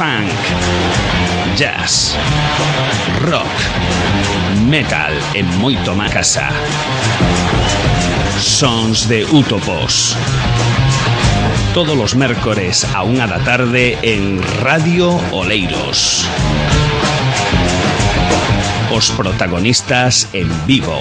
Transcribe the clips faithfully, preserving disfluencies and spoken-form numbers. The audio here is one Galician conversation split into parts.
funk, jazz, rock, metal e moito máis casa. Sons de Útopos. Todos os mércores a unha da tarde en Radio Oleiros. Os protagonistas en vivo.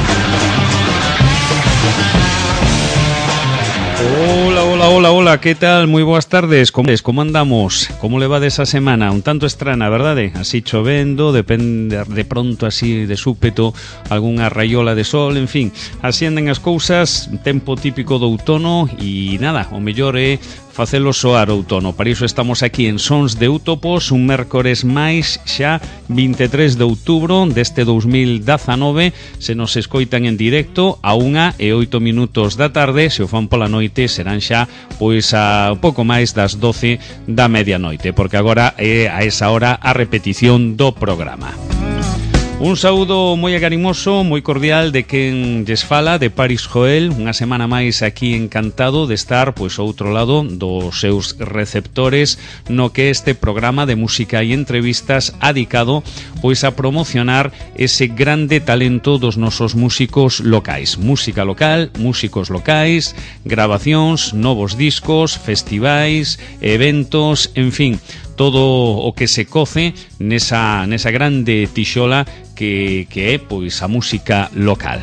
Hola, hola, hola, hola, ¿qué tal? Muy boas tardes, como, como andamos? Como le va de esa semana? Un tanto estrana, verdade? Así chovendo, depende de pronto así de súpeto algunha raiola de sol, en fin, así andan as cousas, tempo típico do outono e nada, o mellor é facelo soar outono. Para iso estamos aquí en Sons de Útopos, un mércores máis xa vinte e tres de outubro deste dous mil dezanove. Se nos escoitan en directo a unha e oito minutos da tarde, se o fan pola noite serán xa pois a un pouco máis das doce da medianoite, porque agora é a esa hora a repetición do programa. Un saúdo moi agarimoso, moi cordial de quen lles fala, de Paris Joel, unha semana máis aquí encantado de estar pois ao outro lado dos seus receptores no que este programa de música e entrevistas adicado pois a promocionar ese grande talento dos nosos músicos locais. Música local, músicos locais, grabacións, novos discos, festivais, eventos, en fin, todo o que se coce nesa, nesa grande tixola que, que é pois a música local.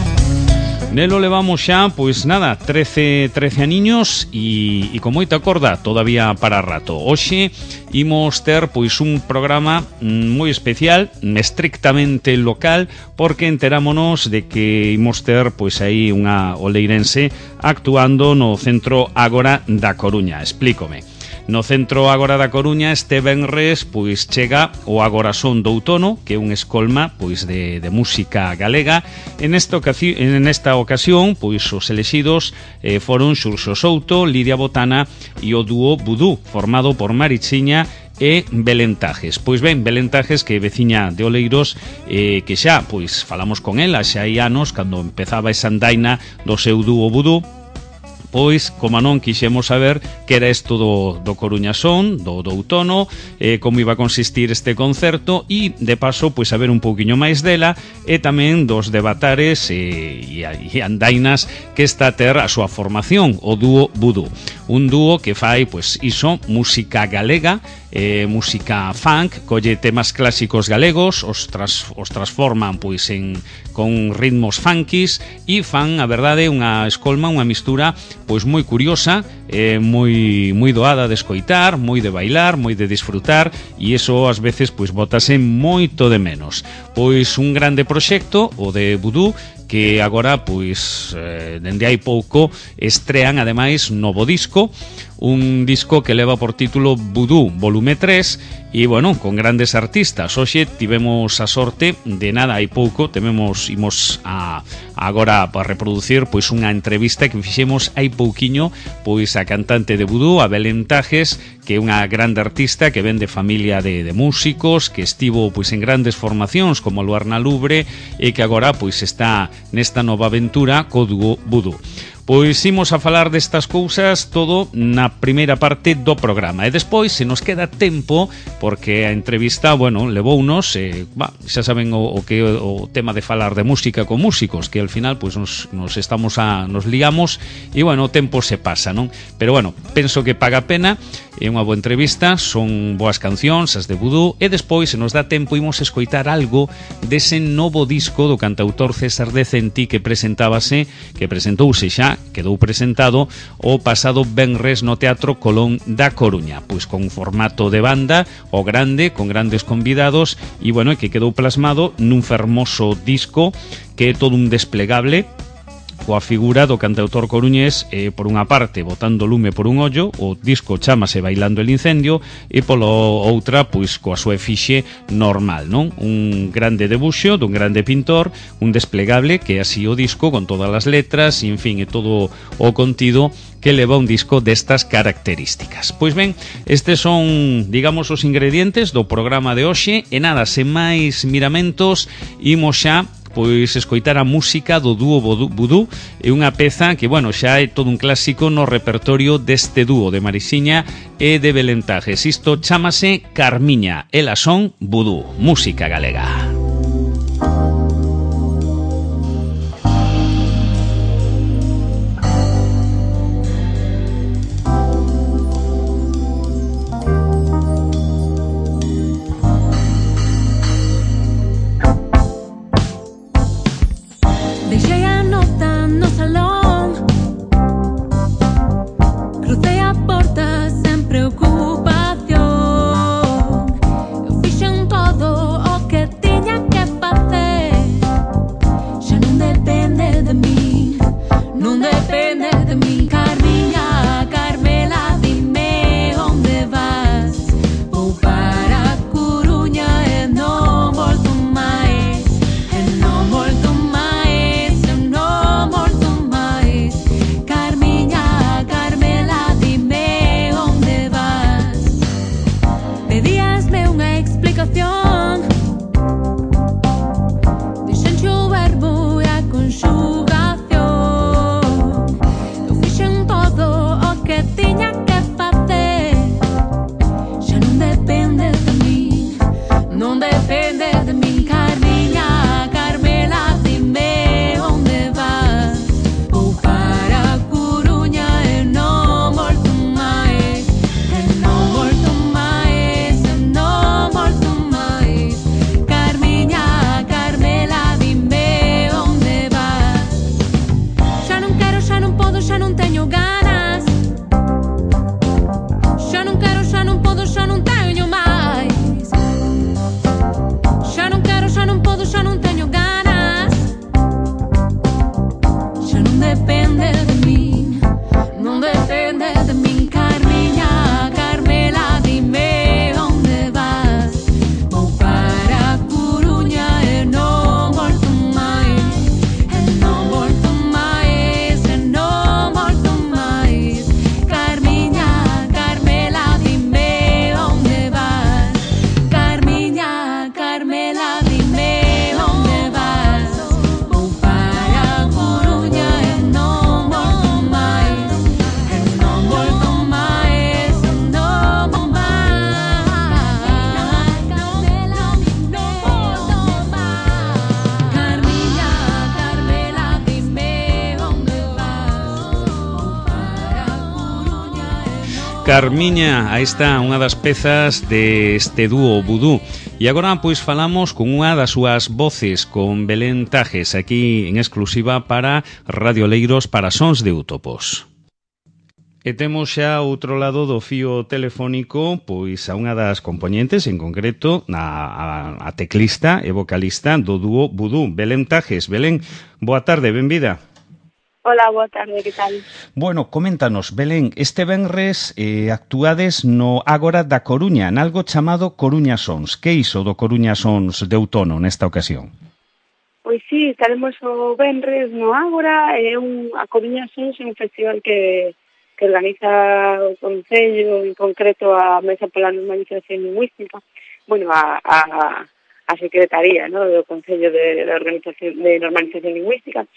Nelo levamos xa, pois nada, trece, trece aniños e, e con moita corda todavía para rato. Hoxe imos ter pois un programa moi especial, estrictamente local, porque enterámonos de que imos ter pois aí unha oleirense actuando no Centro Ágora da Coruña. Explícome. No Centro Ágora da Coruña este venres pois chega o Agorasón do Outono, que é un escolma pois de, de música galega. En esta ocasión, en esta ocasión pois os elexidos eh, foron Xurxo Souto, Lidia Botana e o dúo Vudú, formado por Marichiña e Belentajes. Pois ben, Belentajes, que é veciña de Oleiros, eh, que xa pois falamos con ela xa hai anos cando empezaba esa andaina do seu dúo Vudú. Pois, como non, quixemos saber que era isto do, do Coruñasón, do, do outono, eh, como iba a consistir este concerto e, de paso, pois saber un pouquiño máis dela e tamén dos debatares e, e andainas que está a ter a súa formación, o dúo Vudú. Un dúo que fai, pois, iso, música galega, eh, música funk, colle temas clásicos galegos, os, tras, os transforman, pois, en, con ritmos funkis e fan, a verdade, unha escolma, unha mistura pois moi curiosa, eh, moi moi doada de escoitar, moi de bailar, moi de disfrutar e iso ás veces pois botase moito de menos. Pois un grande proxecto, o de Vudú, que agora pois eh, dende hai pouco estrean ademais novo disco, un disco que leva por título Vudú volume tres e, bueno, con grandes artistas. Hoxe tivemos a sorte de nada hai pouco, tememos imos a agora para reproducir pois unha entrevista que fixemos hai pouquiño pois a cantante de Vudú, a Belentajes, que é unha grande artista que ven de familia de, de músicos, que estivo pois en grandes formacións como a Luarna Lubre e que agora pois está nesta nova aventura co dúo Vudú. Pois imos a falar destas cousas todo na primeira parte do programa e despois, se nos queda tempo, porque a entrevista, bueno, levounos, eh, bah, xa saben o, o que o tema de falar de música con músicos, que al final pois nos, nos estamos a nos liamos e, bueno, o tempo se pasa, non? Pero, bueno, penso que paga a pena, é unha boa entrevista, son boas cancións, as de Vudú, e despois, se nos dá tempo, imos escoitar algo dese novo disco do cantautor César Decenti que presentábase, que presentouse xa, quedou presentado o pasado venres no Teatro Colón da Coruña, pois con formato de banda, o grande, con grandes convidados e, bueno, que quedou plasmado nun fermoso disco que é todo un desplegable coa figura do cantautor coruñés, eh, por unha parte botando lume por un ollo, o disco chámase Bailando el Incendio, e polo outra pois coa súa efixe normal, non? Un grande debuxo dun grande pintor, un desplegable que é así o disco con todas as letras e, en fin, e todo o contido que leva un disco destas características. Pois ben, estes son, digamos, os ingredientes do programa de hoxe e nada, sen máis miramentos, imos xa pois escoitar a música do dúo Vudú. É unha peza que, bueno, xa é todo un clásico no repertorio deste dúo de Marixiña e de Belentajes. Isto chámase Carmiña, elas son Vudú, música galega. Carmiña, aí está unha das pezas deste dúo Vudú. E agora pois falamos con unha das súas voces, con Belén Tajes, aquí en exclusiva para Radio Leiros para Sons de Útopos. E temos xa outro lado do fío telefónico pois a unha das componentes, en concreto a, a, a teclista e vocalista do dúo Vudú, Belén Tajes. Belén, boa tarde, benvida. Hola, boa tarde, que tal? Bueno, coméntanos, Belén, este venres eh, actuades no Ágora da Coruña, nalgo chamado Coruña Sons. Que iso do Coruña Sons de outono nesta ocasión? Pois sí, estaremos o venres no Ágora, é un, a Coruña Sons é un festival que, que organiza o Concello, en concreto a Mesa pola Normalización Lingüística, bueno, a, a, a Secretaría, ¿no?, do Concello de, de, Organización, de Normalización Lingüística.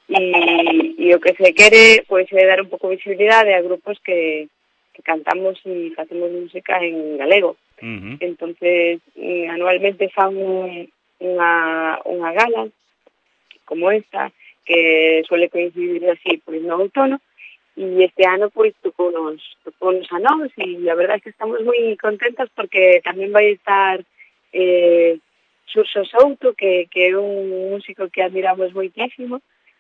E, e o que se quere pois é dar un pouco de visibilidade a grupos que, que cantamos e facemos música en galego. Uh-huh. Entonces, anualmente fan unha, unha gala como esta, que suele coincidir así pois no outono, e este ano pois tocounos, tocounos a nós, e a verdade é que estamos moi contentas porque tamén vai estar eh, Xurxo Souto, que, que é un músico que admiramos moitísimo,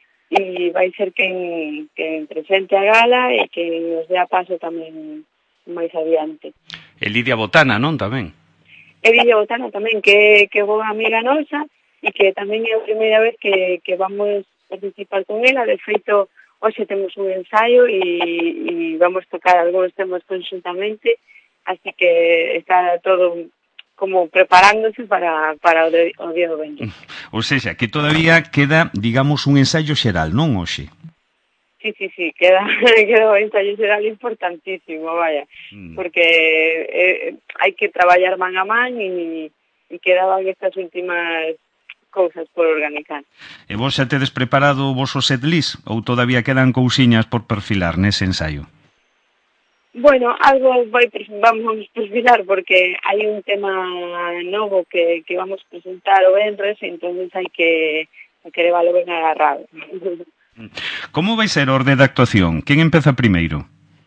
e vai ser quen, quen presente a gala e que nos dé a paso tamén máis adiante. E Lidia Botana, non, tamén? E Lidia Botana tamén, que, que é boa amiga nosa e que tamén é a primeira vez que, que vamos participar con ela. De feito, hoxe temos un ensaio e, e vamos tocar algúns temas conjuntamente, así que está todo como preparándose para, para o, de, o día do vento. Ou seja, que todavía queda, digamos, un ensaio xeral, non hoxe? Sí, sí, sí, queda, queda un ensaio xeral importantísimo, vaya, mm. porque eh, hai que traballar man a man e, e quedaban estas últimas cousas por organizar. E vos xa tedes preparado o vosso setlist ou todavía quedan cousiñas por perfilar nese ensaio? Bueno, algo vai, vamos perfilar porque hai un tema novo que, que vamos presentar o venres, entonces hai que, que leválo ben agarrado. Como vai ser a orde de actuación? Quen empeza primeiro?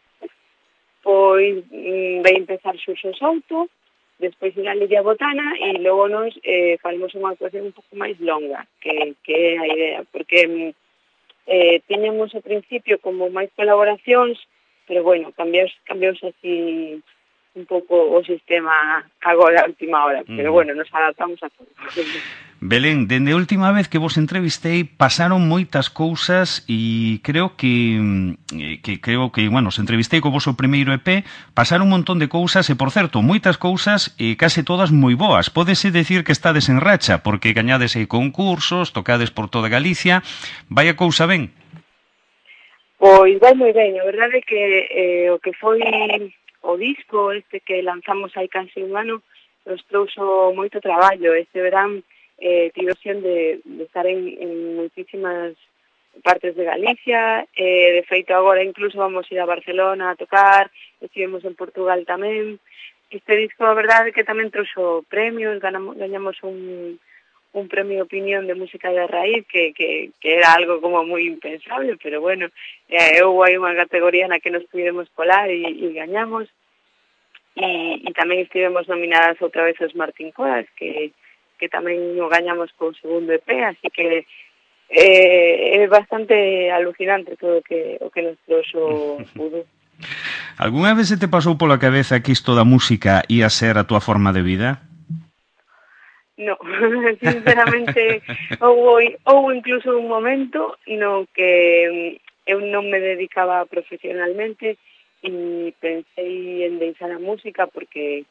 Pois vai empezar Xurxo Souto, despois irá Lidia Botana e logo nos eh, faremos unha actuación un pouco máis longa, que, que é a idea, porque eh, tiñamos ao principio como máis colaboracións, pero bueno, cambios, cambios así un pouco o sistema agora a última hora, pero Mm. bueno, nos adaptamos a todo. Belén, dende a última vez que vos entrevistei pasaron moitas cousas e creo que, que creo que, bueno, se entrevistei co voso primeiro E P, pasaron un montón de cousas e, por certo, moitas cousas e case todas moi boas. Pódese decir que estades en racha, porque gañades aí concursos, tocades por toda Galicia, vai a cousa ben? Pois vai moi ben, a verdade é que eh, o que foi o disco este que lanzamos hai casi un ano nos trouxo moito traballo. Este verán eh, tive opción de, de estar en, en moitísimas partes de Galicia, eh, de feito agora incluso vamos ir a Barcelona a tocar, estivemos en Portugal tamén. Este disco a verdade é que tamén trouxo premios, ganamos, gañamos un un premio de opinión de música de raíz que, que, que era algo como moi impensable, pero bueno, eh, houve aí unha categoría na que nos pudemos colar e, e gañamos, e, e tamén estivemos nominadas outra vez aos Martín Coras, que, que tamén o gañamos co segundo E P, así que eh, é bastante alucinante todo o que, o que nos trouxo Voodoo. Alguna vez se te pasou pola cabeza que isto da música ia ser a túa forma de vida? No, sinceramente houve, houve incluso un momento no que eu non me dedicaba profesionalmente e pensei en deixar a música porque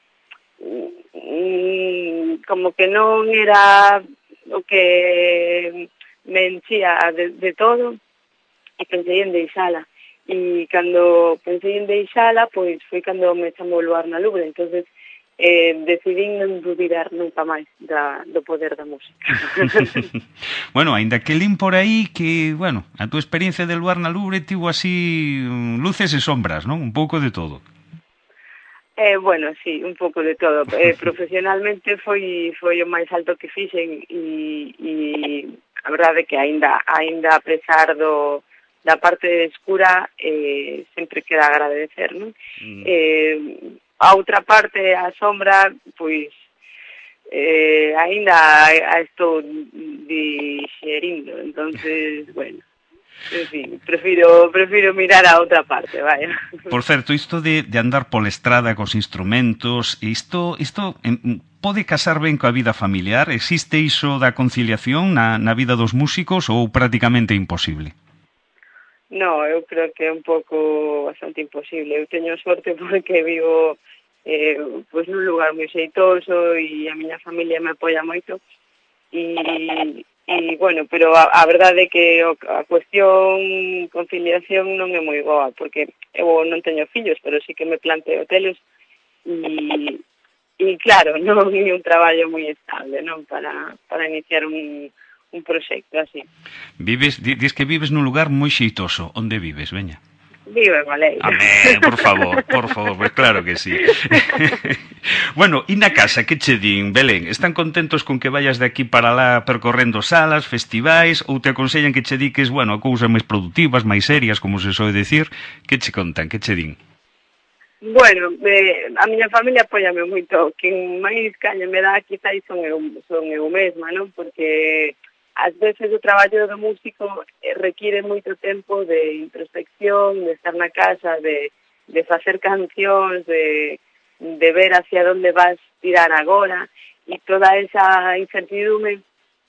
mm, como que non era o que me enchía de, de todo e pensei en deixala. E cando pensei en deixala, pois foi cando me chamou o Luar na Lubre, entonces eh, decidí non duvidar nunca máis da, do poder da música. Bueno, aínda que lin por aí que, bueno, a túa experiencia de Luar na Lubre tivo así luces e sombras, non? Un pouco de todo. Eh, bueno, sí, un pouco de todo. Eh, profesionalmente foi foi o máis alto que fixen e, e a verdade é que aínda aínda a pesar do da parte escura eh, sempre queda agradecer, non? Mm. Eh, a outra parte, a sombra, pois eh, aínda a estou dixerindo, entonces, bueno, en fin, prefiro, prefiro mirar a outra parte, vaya. Por certo, isto de, de andar pola estrada cos instrumentos, isto, isto en, pode casar ben coa vida familiar? Existe iso da conciliación na, na vida dos músicos ou prácticamente imposible? No, eu creo que é un pouco bastante imposible. Eu teño sorte porque vivo eh, pues nun lugar moi xeitoso e a miña familia me apoia moito e, e bueno, pero a, a verdade é que a cuestión conciliación non é moi boa porque eu non teño fillos, pero sí que me planteo telos e, e claro, non é un traballo moi estable, non, para, para iniciar un un proxecto así. Vives, dis que vives nun lugar moi xeitoso. Onde vives, veña? Vivo en Maleiro. Amén, por favor, por favor, pues claro que sí. Bueno, e na casa, que che din, Belén? Están contentos con que vayas de aquí para lá percorrendo salas, festivais, ou te aconsellan que che diques, bueno, a cousas máis productivas, máis serias, como se soe decir? Que che contan, que che din? Bueno, eh, a miña familia apóyame moito. Quen máis caña me dá quizás son eu, son eu mesma, non? Porque ás veces o traballo do músico requiere moito tempo de introspección, de estar na casa, de, de facer cancións, de, de ver hacia onde vas tirar agora, e toda esa incertidume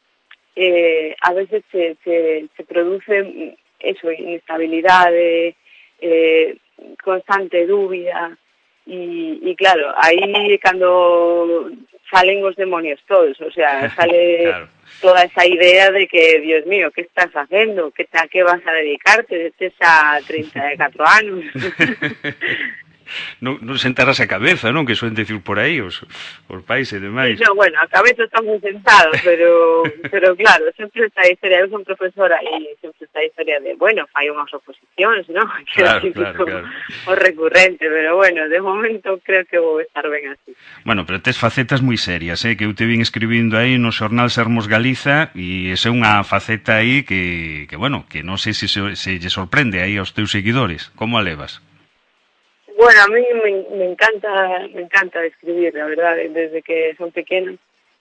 eh, a veces se, se, se produce eso, inestabilidade, eh, constante dúbida, e, e claro, aí cando salen os demonios todos, o sea, sale claro. Toda esa idea de que, Dios mío, que estás facendo? Que a que vas a dedicarte? Destes a treinta e catro anos. non, non sentaras a cabeza, non? Que soen decir por aí os, os pais e demais. Sí, no, bueno, a cabeza está moi sentado, pero, pero claro, sempre está a historia, eu son profesora e sempre está a historia de, bueno, fai unhas oposicións, non? Que Claro, é claro, claro. o recurrente, pero bueno, de momento creo que vou estar ben así. Bueno, pero tes facetas moi serias, eh? Que eu te vin escribindo aí no xornal Sermos Galiza e esa é unha faceta aí que, que bueno, que non sei se, se, se lle sorprende aí aos teus seguidores. Como a levas? Bueno, a mí me, me encanta me encanta escribir, la verdad, desde que son pequena.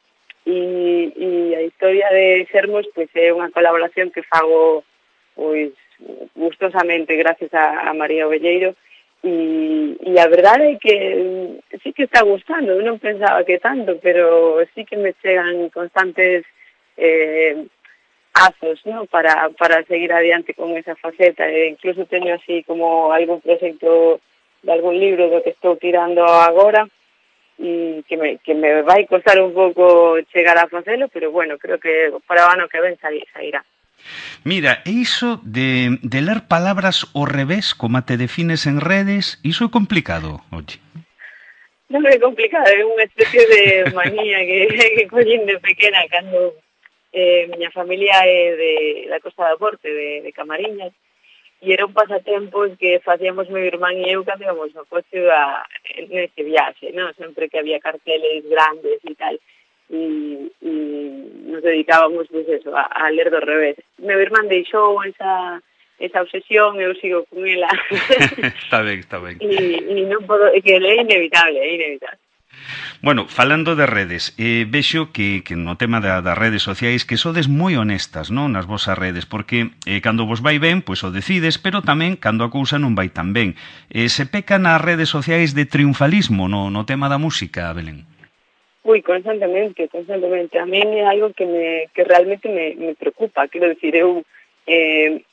E, e a historia de Sermos pois é unha colaboración que fago pois gustosamente gracias a, a María Ovelleiro e, e a verdade é que sí que está gustando, eu non pensaba que tanto, pero sí que me chegan constantes eh, azos, ¿no? para, para seguir adiante con esa faceta, e incluso teño así como algún proxecto de algún libro do que estou tirando agora e que me, que me vai costar un pouco chegar a facelo, pero bueno, creo que para o ano que ven sairá. Mira, e iso de, de ler palabras ao revés, como te defines en redes, iso é complicado, oye. Non é complicado, é unha especie de manía que, que collín de pequena cando eh, miña familia é de da Costa da Morte, de, de Camariñas, e era un pasatempos que facíamos meu irmán e eu cando íbamos no coche a, neste viaxe, non? Sempre que había carteles grandes e tal, e, e nos dedicábamos pues eso, a, a ler do revés. Meu irmán deixou esa, esa obsesión, eu sigo con ela. Está ben, está ben. E, e non podo, é que é inevitable, é inevitable. Bueno, falando de redes, eh, vexo que, que no tema da, das redes sociais que sodes moi honestas, non, nas vosas redes, porque eh, cando vos vai ben, pois o decides, pero tamén cando a cousa non vai tan ben. Eh, se peca nas redes sociais de triunfalismo no, no tema da música, Belén? Ui, constantemente, constantemente. A mí é algo que me que realmente me, me preocupa. Quero dicir, eu eh,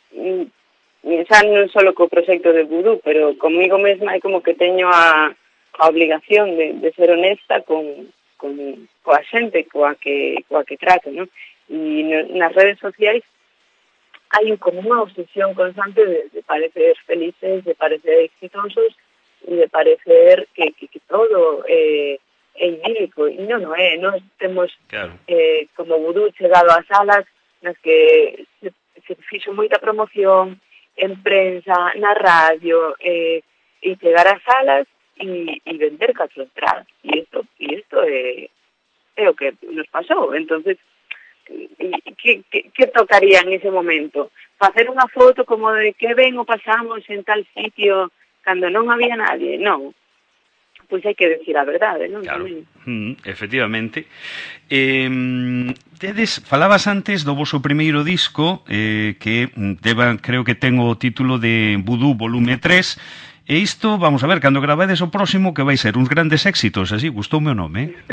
xa non só co proxecto de Vudú, pero comigo mesma é como que teño a a obligación de, de ser honesta con, con coa xente coa que, coa que trato, non? E nas redes sociais hai como unha obsesión constante de, de parecer felices, de parecer exitosos e de parecer que, que, que todo é, é idílico. E non, non é. Nós temos claro. eh, como Vudú chegado ás salas nas que se, se fixo moita promoción en prensa, na radio, eh, e chegar ás salas y, y vender catro entradas. Y esto, y esto é, é o que nos pasou. Entonces, que, que, que tocaría en ese momento? Facer unha foto como de que ben o pasamos en tal sitio cando non había nadie? Non. Pois hai que decir a verdade, non? Claro, mm, efectivamente. Eh, tedes, falabas antes do voso primeiro disco, eh, que deba, creo que ten o título de Vudú volume tres. E isto, vamos a ver, cando gravades o próximo, que vai ser uns grandes éxitos, así, gustoume o nome, eh?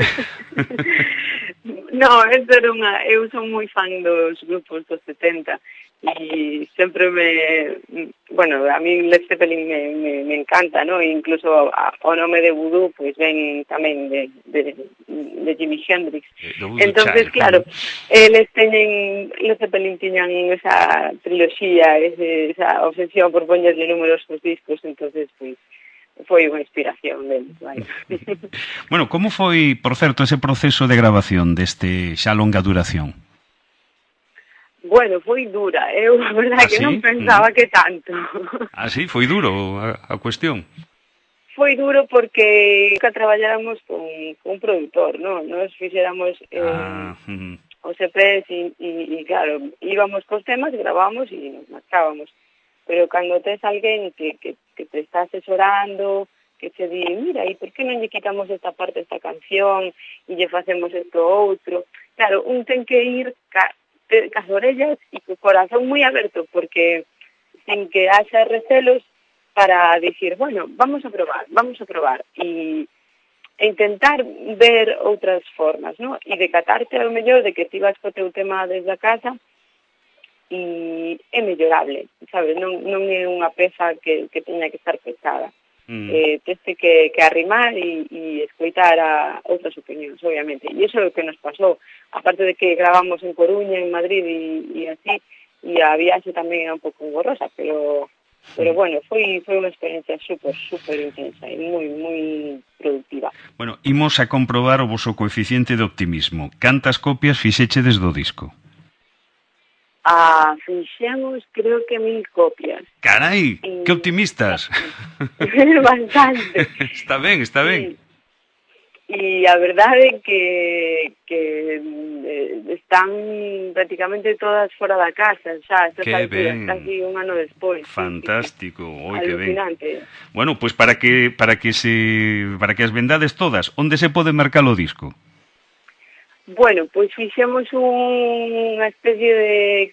No, eso era unha... Eu son moi fan dos grupos dos setenta e sempre me... Bueno, a mí Led Zeppelin me, me, me encanta, ¿no? E incluso a, o nome de Vudú, pois pues, ven tamén de, de, de Jimi Hendrix. Entonces, claro, eles teñen... Led Zeppelin tiñan esa triloxía, ese, esa obsesión por poñerle números aos discos, entonces, pois... Pues, foi unha inspiración deles, vai. Bueno, como foi, por certo, ese proceso de grabación deste xa longa duración? Bueno, foi dura, eu a verdade ¿Ah, que sí? non pensaba mm. que tanto. Ah, sí, foi duro a, a cuestión. Foi duro porque que traballáramos con, con un produtor, non? Nos fixéramos eh, ah, mm. os E Pes e, e, e, claro, íbamos cos temas, gravábamos e nos marcábamos. Pero cando tes alguén que, que, que te está asesorando, que te di, mira, e por que non lle quitamos esta parte desta canción e lle facemos isto outro? Claro, un ten que ir ca, te, cas orellas e co corazón moi aberto, porque sen que haxa recelos para dicir, bueno, vamos a probar, vamos a probar, e, e intentar ver outras formas, ¿no? E decatarte ao mellor de que ti vas co teu tema desde a casa, e é mellorable, sabes? Non, non é unha peza que, que teña que estar pesada. Mm. Eh, teste que, que arrimar e, e escoitar a outras opinións, obviamente. E iso é o que nos pasou. Aparte de que gravamos en Coruña, en Madrid e, e así, e a viaxe tamén é un pouco engorrosa, pero Pero bueno, foi foi unha experiencia super, super intensa e moi, moi productiva. Bueno, imos a comprobar o voso coeficiente de optimismo. Cantas copias fixechedes do disco? Ah, fixemos, creo que mil copias. Carai, e... que optimistas. Bastante. Está ben, está ben. Sí. E a verdade é que, que eh, están prácticamente todas fora da casa, xa, estas alturas, casi un ano despois. Fantástico, sí, sí. Oi, que ben. Alucinante. Bueno, pois pues para que para que se para que as vendades todas, onde se pode mercar o disco? Bueno, pois fixemos unha especie de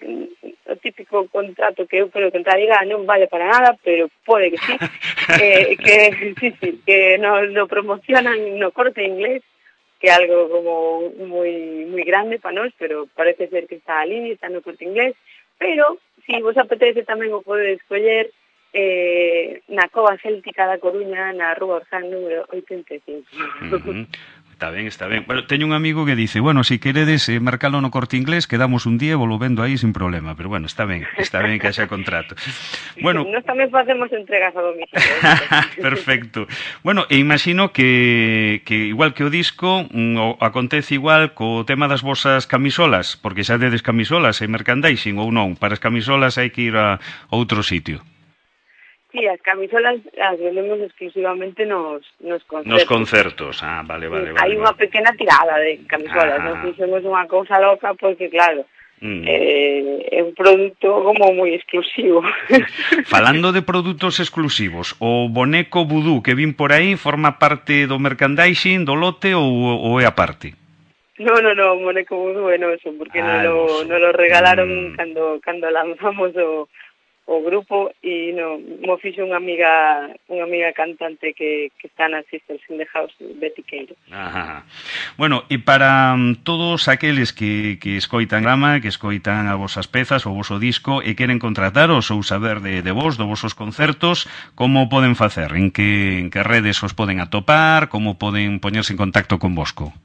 o típico contrato que eu creo que en realidad non vale para nada, pero pode que sí, eh, que sí, sí, que nos lo promocionan no Corte Inglés, que é algo como moi moi grande para nós, pero parece ser que está ali, está no Corte Inglés, pero si vos apetece tamén o podedes escoller eh, na Cova Céltica da Coruña, na Rúa Orzán número oitenta e cinco. Uh-huh. Está ben, está ben. Bueno, teño un amigo que dice, bueno, si queredes eh, marcalo no Corte Inglés, quedamos un día e volo vendo aí sin problema. Pero bueno, está ben, está ben que haxa contrato. Bueno, nós tamén facemos entregas a domicilio. Perfecto. Bueno, e imagino que, que igual que o disco, mm, acontece igual co tema das vosas camisolas, porque xa dedes camisolas e merchandising ou non. Para as camisolas hai que ir a outro sitio. Sí, as camisolas as vendemos exclusivamente nos, nos concertos. Nos concertos, ah, vale, vale. Sí, vale hai unha pequena tirada de camisolas, ah. non fixemos unha cousa loca porque, claro, mm. eh, é un produto como moi exclusivo. Falando de produtos exclusivos, o boneco vudú que vin por aí forma parte do merchandising, do lote ou, ou é a parte? No, no, no, o boneco vudú é noso, porque ah, nos no lo regalaron mm. cando, cando lanzamos o... o grupo e no, mo fixo unha amiga unha amiga cantante que, que está na Sisters in the House, Betty Queiro. Ajá. Bueno, e para um, todos aqueles que, que escoitan Grama, que escoitan a vosas pezas, o voso disco, e queren contrataros ou saber de, de vos, do vosos concertos, como poden facer? En que, en que redes os poden atopar? Como poden poñerse en contacto con vosco?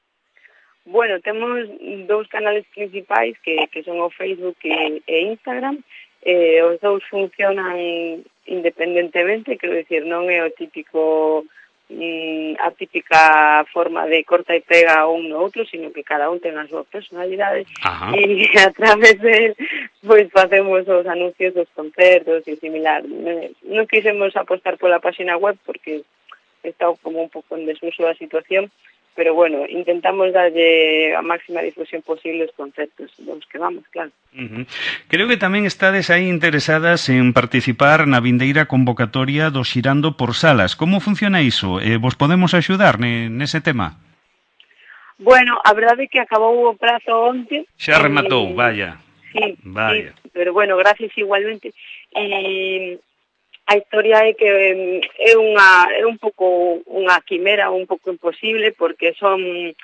Bueno, temos dous canales principais que, que son o Facebook e, e Instagram. Eh, os dous funcionan independentemente, quero dicir, non é o típico mm, a típica forma de corta e pega un no outro, sino que cada un ten a súa personalidade. Ajá. E a través de pois facemos os anuncios dos concertos e similar. Non quisemos apostar pola página web porque está como un pouco en desuso da situación, pero bueno, intentamos darlle a máxima difusión posible os conceptos dos que vamos, claro. Uh-huh. Creo que tamén estades aí interesadas en participar na vindeira convocatoria do Xirando por Salas. Como funciona iso? Eh, vos podemos axudar ne, nese tema? Bueno, a verdade é que acabou o prazo onte. Xa rematou, e... vaya. Sí, vaya. Sí, pero bueno, gracias igualmente. E... A historia é que é unha é un pouco unha quimera, un pouco imposible, porque son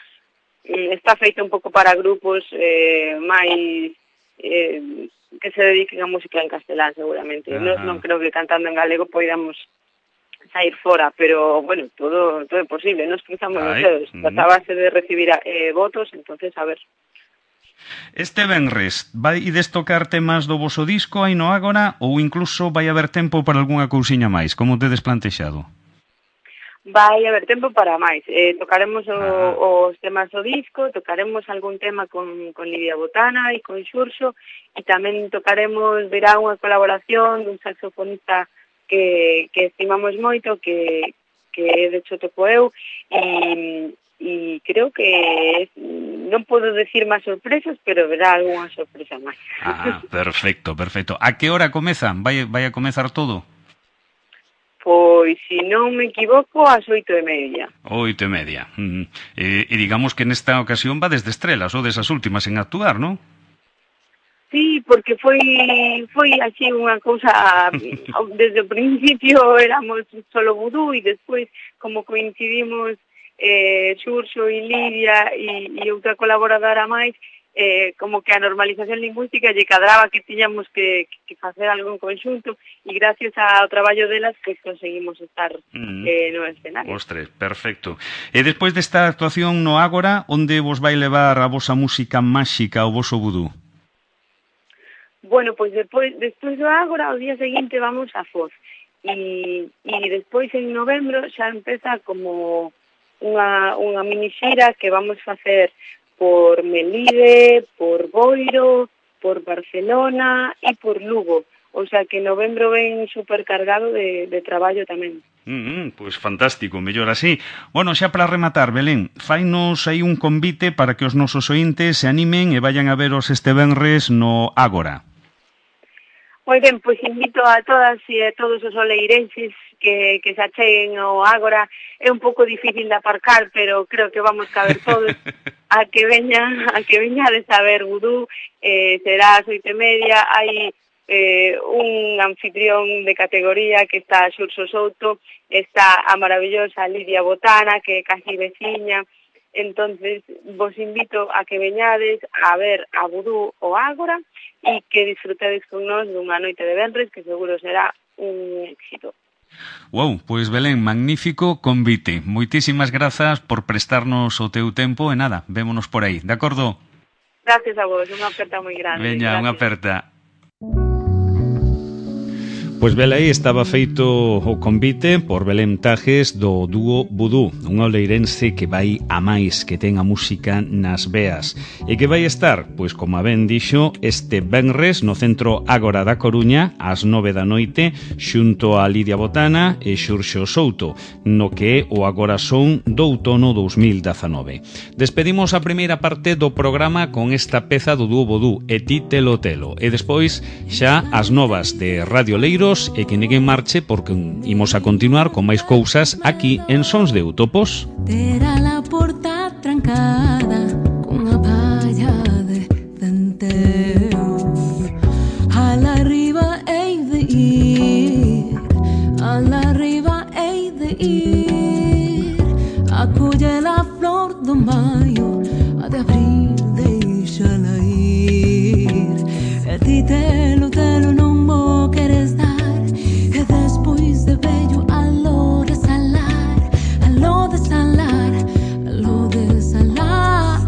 está feito un pouco para grupos eh, máis eh, que se dediquen a música en castelán, seguramente. Non, non creo que cantando en galego podamos sair fora, pero, bueno, todo todo é posible. Nos cruzamos os dedos. A base de recibir eh, votos, entonces, a ver. Este venres, vai ides tocar temas do voso disco aí no Ágora ou incluso vai haber tempo para algunha cousiña máis? Como tedes plantexado? Vai haber tempo para máis. Eh, tocaremos o, os temas do disco, tocaremos algún tema con, con Lidia Botana e con Xurxo e tamén tocaremos, verá, unha colaboración dun saxofonista que, que estimamos moito, que, que de hecho toco eu e... e creo que non podo decir máis sorpresas, pero verá algunha sorpresa máis. Ah, perfecto, perfecto. A que hora comezan? Vai, vai a comezar todo? Pois, se non me equivoco, ás oito e media. Oito e media. Mm. E, e digamos que nesta ocasión va desde estrelas, ou desas últimas en actuar, non? Sí, porque foi foi así unha cousa, desde o principio éramos solo vudú e despois, como coincidimos eh, Xurxo e Lidia e, e outra colaboradora máis, eh, como que a normalización lingüística lle cadraba que tiñamos que, que facer algo en conxunto e gracias ao traballo delas pues, conseguimos estar mm. eh, no escenario. Ostres, perfecto. E despois desta actuación no Ágora, onde vos vai levar a vosa música máxica, o voso vudú? bueno, pois despois, despois do Ágora, o día seguinte vamos a Foz. E, e despois en novembro xa empeza como unha, unha mini xira que vamos facer por Melide, por Boiro, por Barcelona e por Lugo. O sea que novembro ven supercargado de, de traballo tamén. Mm, pois pues fantástico, mellor así. Bueno, xa para rematar, Belén, fainos aí un convite para que os nosos ointes se animen e vayan a veros este venres no Ágora. Moi ben, pois invito a todas e a todos os oleirenses que, que se acheguen ao Ágora. É un pouco difícil de aparcar, pero creo que vamos caber todos a que veñan, a que veñades a ver vudú. Eh, será ás oito e media, hai eh, un anfitrión de categoría que está Xurxo Souto, está a maravillosa Lidia Botana, que é casi veciña. Entonces, vos invito a que veñades a ver a vudú o Ágora e que disfrutedes con nós dunha noite de venres que seguro será un éxito. Wow, pois Belén, magnífico convite. Moitísimas grazas por prestarnos o teu tempo e nada, vémonos por aí, de acordo? Gracias a vos, unha aperta moi grande. Veña, unha aperta. Pois vela aí estaba feito o convite por Belén Tajes do dúo Vudú, un oleirense que vai a máis, que ten a música nas veas e que vai estar, pois como a ben dixo, este venres no Centro Ágora da Coruña ás nove da noite xunto a Lidia Botana e Xurxo Souto, no que é o Agora Son do outono dous mil dezanove. Despedimos a primeira parte do programa con esta peza do dúo Vudú, E ti telo telo, e despois xa as novas de Radio Leiro e que ninguén marche porque imos a continuar con máis cousas aquí en Sons de Utopos. Terá la porta trancada con a palla de centeo. A la arriba hei de ir, a la arriba hei de ir, a coller la flor do maio, a de abril deixala ir. E ti telo, telo non mo queres dar. Despois de vello aló de salar, aló de salar, aló de salar.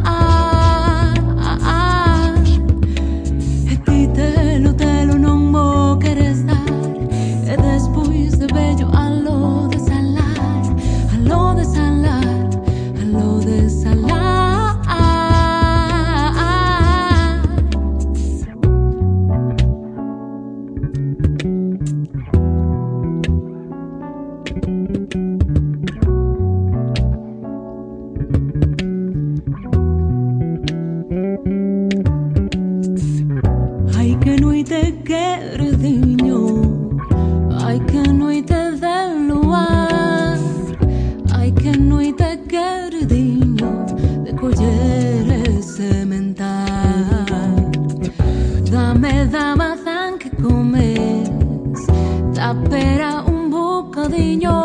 E ti telo, telo non mo queres dar. E despois de vello aló de salar, aló de salar, aló de salar. Ai que noite queridinho, ai que noite de luar, ai que noite queridinho de coller e sementar. Dame da mazán que comes, da pera un bocadinho.